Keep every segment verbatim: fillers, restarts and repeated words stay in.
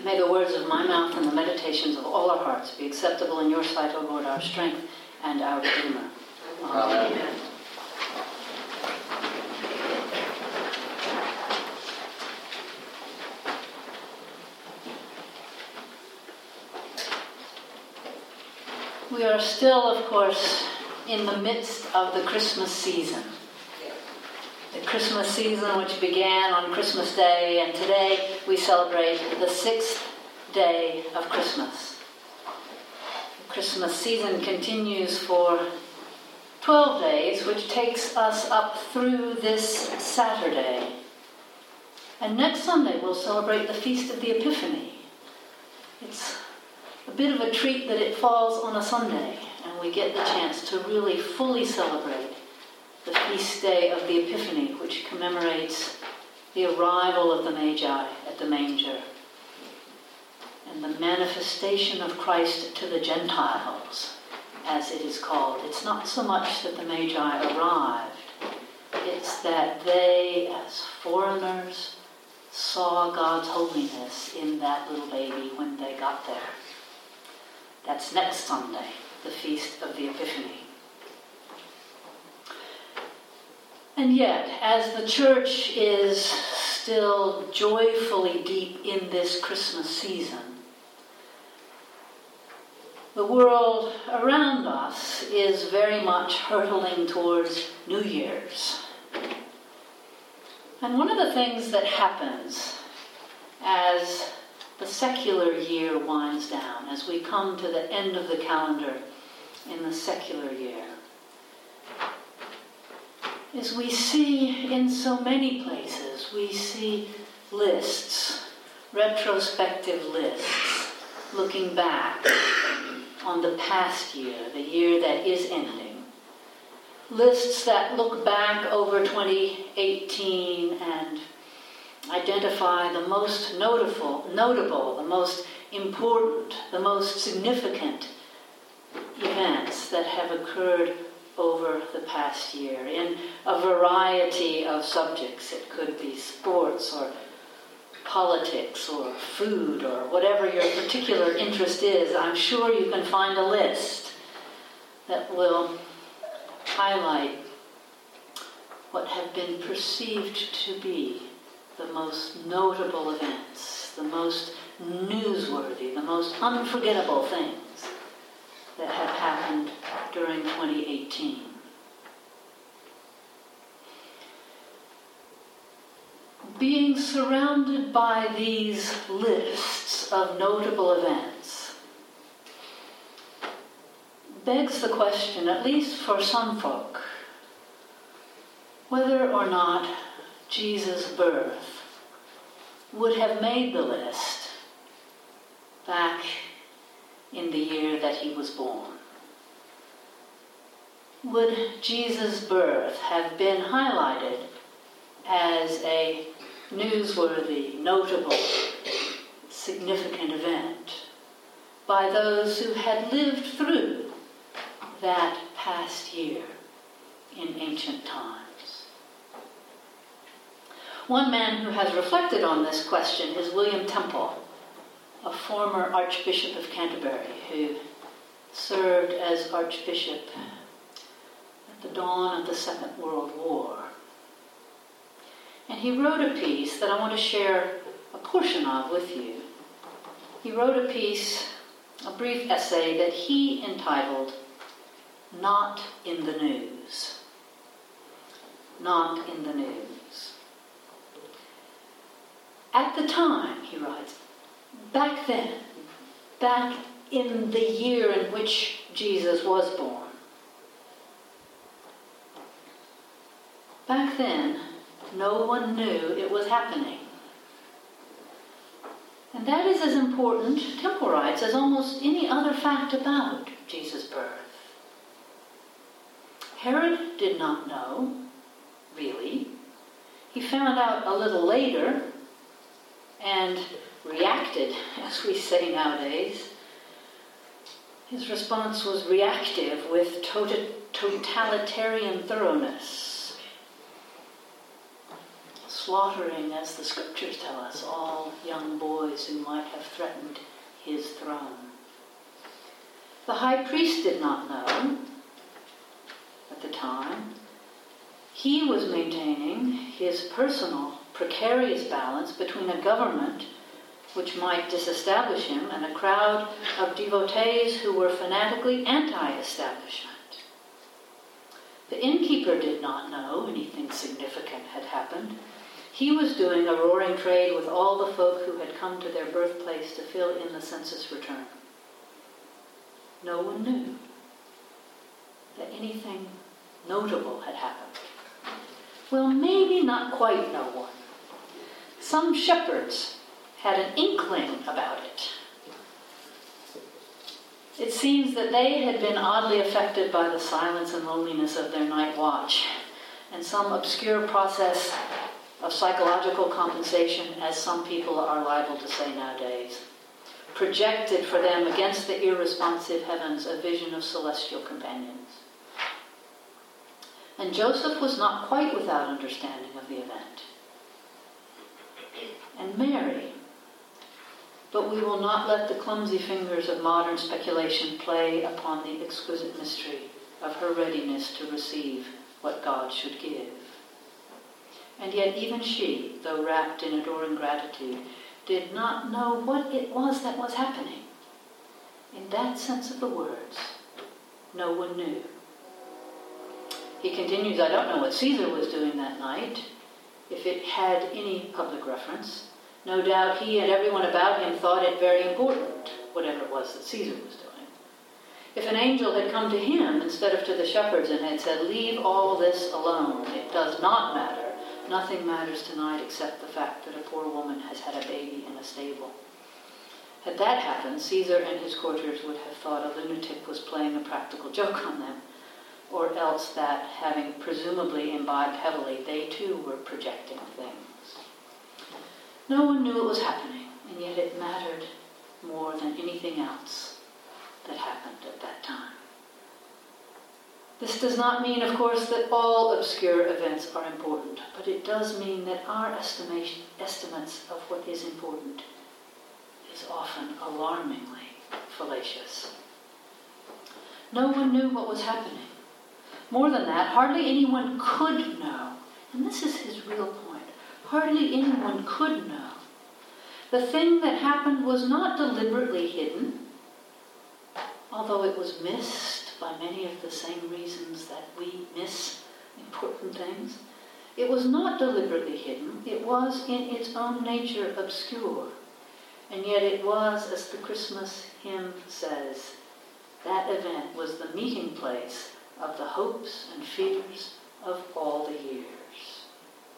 May the words of my mouth and the meditations of all our hearts be acceptable in your sight, O Lord, our strength and our Redeemer. Amen. Amen. We are still, of course, in the midst of the Christmas season. The Christmas season which began on Christmas Day, and today we celebrate the sixth day of Christmas. The Christmas season continues for twelve days, which takes us up through this Saturday. And next Sunday we'll celebrate the Feast of the Epiphany. It's a bit of a treat that it falls on a Sunday, and we get the chance to really fully celebrate the feast day of the Epiphany, which commemorates the arrival of the Magi at the manger and the manifestation of Christ to the Gentiles, as it is called. It's not so much that the Magi arrived, it's that they, as foreigners, saw God's holiness in that little baby when they got there. That's next Sunday, the Feast of the Epiphany. And yet, as the church is still joyfully deep in this Christmas season, the world around us is very much hurtling towards New Year's. And one of the things that happens as the secular year winds down, as we come to the end of the calendar in the secular year, is we see in so many places, we see lists, retrospective lists, looking back on the past year, the year that is ending. Lists that look back over twenty eighteen and identify the most notable, notable, the most important, the most significant events that have occurred over the past year in a variety of subjects. It could be sports or politics or food or whatever your particular interest is. I'm sure you can find a list that will highlight what have been perceived to be the most notable events, the most newsworthy, the most unforgettable things that have happened during twenty eighteen. Being surrounded by these lists of notable events begs the question, at least for some folk, whether or not Jesus' birth would have made the list back in the year that he was born. Would Jesus' birth have been highlighted as a newsworthy, notable, significant event by those who had lived through that past year in ancient times? One man who has reflected on this question is William Temple, a former Archbishop of Canterbury who served as Archbishop at the dawn of the Second World War. And he wrote a piece that I want to share a portion of with you. He wrote a piece, a brief essay that he entitled, Not in the News. Not in the News. At the time, he writes, back then, back in the year in which Jesus was born, back then, no one knew it was happening. And that is as important, Temple writes, as almost any other fact about Jesus' birth. Herod did not know, really. He found out a little later and reacted, as we say nowadays. His response was reactive with tota- totalitarian thoroughness. slaughtering, as the scriptures tell us, all young boys who might have threatened his throne. The high priest did not know at the time. He was maintaining his personal precarious balance between a government which might disestablish him and a crowd of devotees who were fanatically anti-establishment. The innkeeper did not know anything significant had happened. He was doing a roaring trade with all the folk who had come to their birthplace to fill in the census return. No one knew that anything notable had happened. Well, maybe not quite no one. Some shepherds had an inkling about it. It seems that they had been oddly affected by the silence and loneliness of their night watch, and some obscure process of psychological compensation, as some people are liable to say nowadays, projected for them against the irresponsive heavens a vision of celestial companions. And Joseph was not quite without understanding of the event. And Mary, but we will not let the clumsy fingers of modern speculation play upon the exquisite mystery of her readiness to receive what God should give. And yet even she, though wrapped in adoring gratitude, did not know what it was that was happening. In that sense of the words, no one knew. He continues, I don't know what Caesar was doing that night, if it had any public reference. No doubt he and everyone about him thought it very important, whatever it was that Caesar was doing. If an angel had come to him instead of to the shepherds and had said, leave all this alone, it does not matter. Nothing matters tonight except the fact that a poor woman has had a baby in a stable. Had that happened, Caesar and his courtiers would have thought a lunatic was playing a practical joke on them, or else that, having presumably imbibed heavily, they too were projecting things. No one knew it was happening, and yet it mattered more than anything else that happened at that time. This does not mean, of course, that all obscure events are important, but it does mean that our estimation, estimates of what is important is often alarmingly fallacious. No one knew what was happening. More than that, hardly anyone could know, and this is his real point, hardly anyone could know. The thing that happened was not deliberately hidden, although it was missed by many of the same reasons that we miss important things. It was not deliberately hidden. It was in its own nature obscure. And yet it was, as the Christmas hymn says, that event was the meeting place of the hopes and fears of all the years.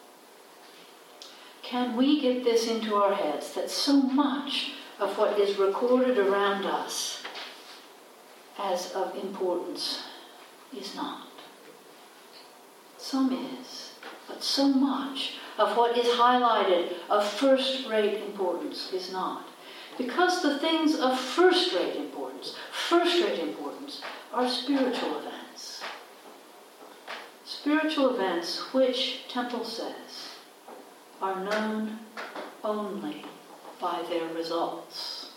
Can we get this into our heads, that so much of what is recorded around us as of importance is not? Some is, but so much of what is highlighted of first-rate importance is not. Because the things of first-rate importance, first-rate importance, are spiritual events. Spiritual events which, Temple says, are known only by their results.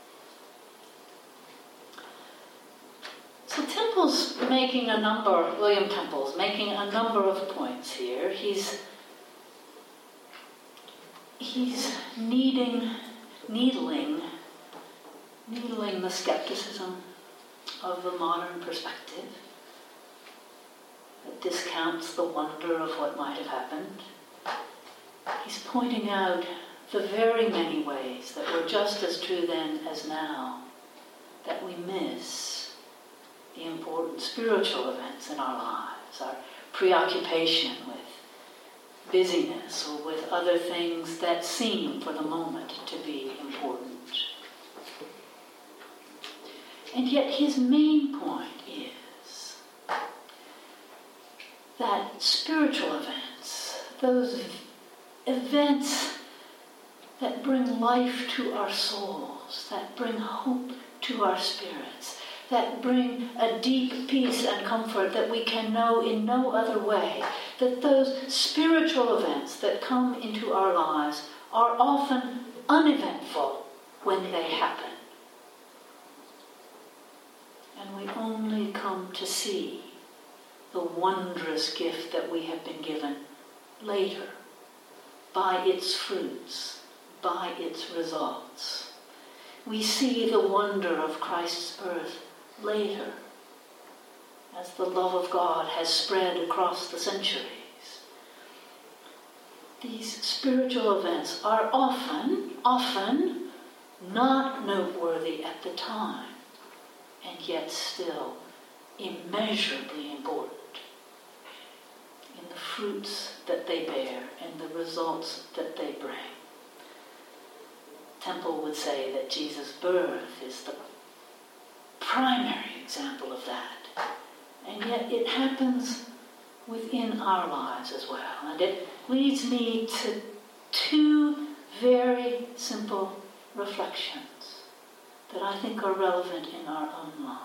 So Temple's making a number, William Temple's making a number of points here. He's he's needing, needling, needling the skepticism of the modern perspective that discounts the wonder of what might have happened. He's pointing out the very many ways that were just as true then as now, that we miss the important spiritual events in our lives, our preoccupation with busyness or with other things that seem for the moment to be important. And yet his main point is that spiritual events, those events that bring life to our souls, that bring hope to our spirits, that bring a deep peace and comfort that we can know in no other way that those spiritual events that come into our lives are often uneventful when they happen. And we only come to see the wondrous gift that we have been given later, by its fruits, by its results. We see the wonder of Christ's birth later, as the love of God has spread across the centuries. These spiritual events are often, often not noteworthy at the time, and yet still immeasurably important in the fruits that they bear and the results that they bring. Temple would say that Jesus' birth is the primary example of that. And yet it happens within our lives as well. And it leads me to two very simple reflections that I think are relevant in our own lives.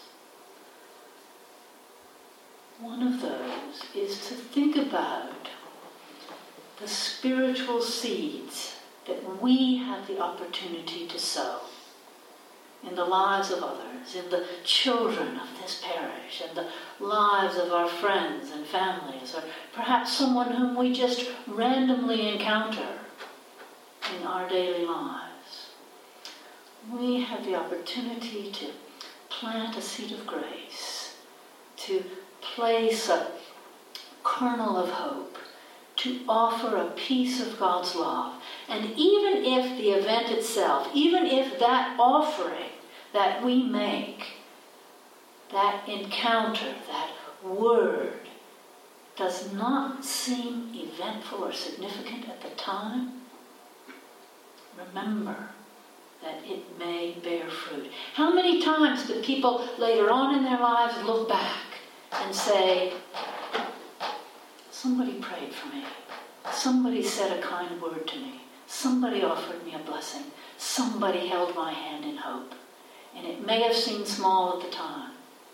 One of those is to think about the spiritual seeds that we have the opportunity to sow in the lives of others, in the children of this parish, in the lives of our friends and families, or perhaps someone whom we just randomly encounter in our daily lives. We have the opportunity to plant a seed of grace, to place a kernel of hope, to offer a piece of God's love. And even if the event itself, even if that offering that we make, that encounter, that word, does not seem eventful or significant at the time, remember that it may bear fruit. How many times do people later on in their lives look back and say, somebody prayed for me, somebody said a kind word to me, somebody offered me a blessing, somebody held my hand in hope. And it may have seemed small at the time,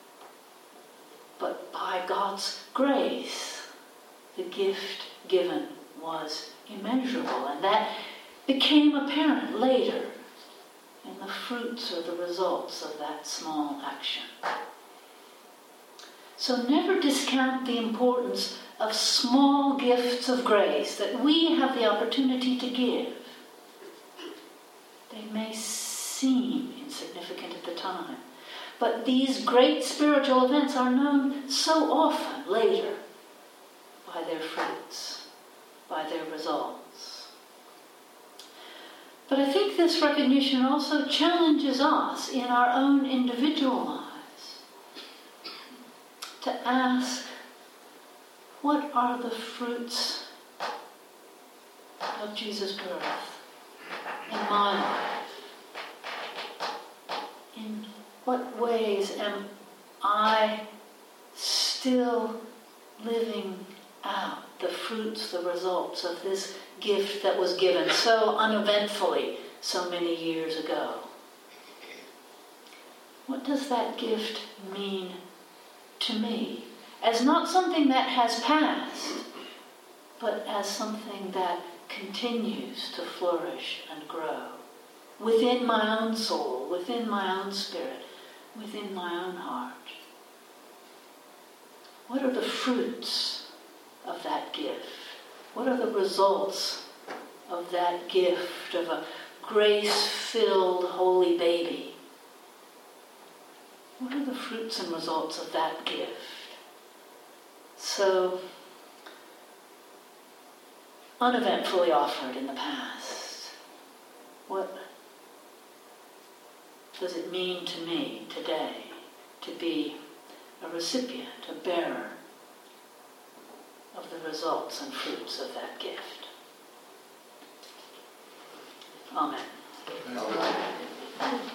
but by God's grace, the gift given was immeasurable. And that became apparent later in the fruits or the results of that small action. So never discount the importance of small gifts of grace that we have the opportunity to give. They may seem insignificant at the time, but these great spiritual events are known so often later by their fruits, by their results. But I think this recognition also challenges us in our own individual lives to ask, what are the fruits of Jesus' birth in my life? In what ways am I still living out the fruits, the results of this gift that was given so uneventfully so many years ago? What does that gift mean to me? As not something that has passed, but as something that continues to flourish and grow within my own soul, within my own spirit, within my own heart. What are the fruits of that gift? What are the results of that gift of a grace-filled holy baby? What are the fruits and results of that gift? So uneventfully offered in the past. What does it mean to me today to be a recipient, a bearer of the results and fruits of that gift? Amen. Amen.